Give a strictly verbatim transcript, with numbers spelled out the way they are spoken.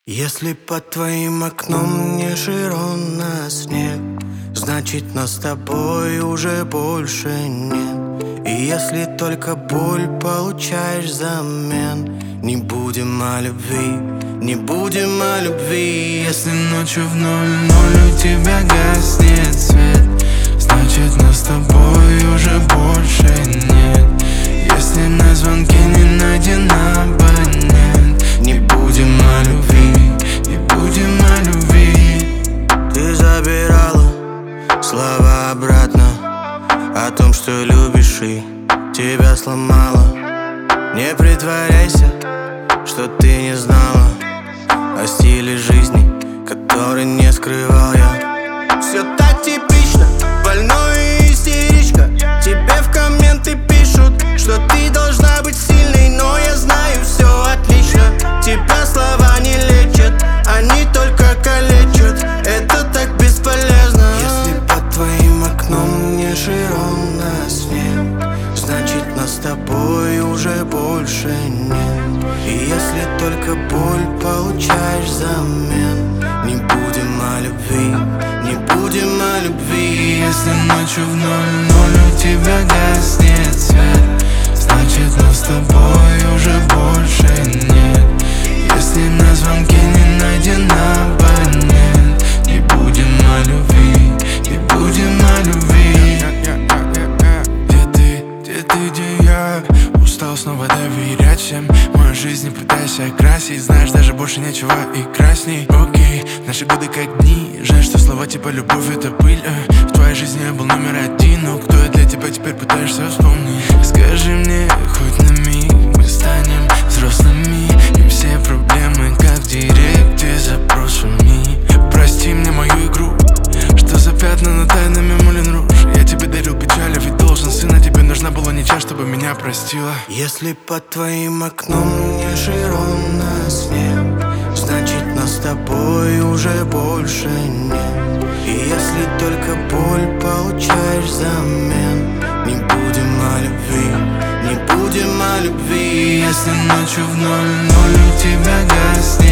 Если под твоим окном не широн снег, значит нас с тобой уже больше нет. И если только боль получаешь взамен, не будем о любви, не будем о любви. Если ночью в ноль-ноль у тебя гаснет свет, значит нас с тобой уже больше нет. Если на звонке не найден абонент, не будем о любви, не будем о любви. Ты забирала слова обратно о том, что любишь, и тебя сломала. Не притворяйся, что ты не знала о стиле жизни, который не скрывал я. Все так типично, больной и истеричка. Тебе в комменты пишут, что ты должна быть сильной, но я знаю, все отлично. Тебя слова не лечат, они только калечат. Это так бесполезно. Если под твоим окном не широн снег, значит нас с тобой уже больше нет. И если только боль получаешь взамен, не будем о любви, не будем о любви. Если ночью в ноль-ноль у тебя гаснет свет, значит нас с тобой уже больше нет. Если на звонке не найден абонент, не будем о любви, не будем о любви. Где ты, где ты, где я? Устал снова доверять всем. Мою жизнь не пытайся красить, знаешь, даже больше нечего и красней. Окей, наши годы как дни. Жаль, что слова типа любовь это пыль, э. В твоей жизни я был номер один, но кто я для тебя теперь пытаешься вспомнить? Скажи мне хоть на миг, мы станем взрослыми, и все проблемы как в директе запросами. Прости мне мою игру, что за пятна на тайнами Мулен Руж. Я тебе дарил печаль, а ведь должен сына. Тебе нужна была не час, чтобы меня простила. Если под твоим окном не широн снег, значит нас с тобой уже больше нет. И если только боль получаешь взамен, не будем о любви, не будем о любви. Если ночью в ноль-ноль у тебя гаснет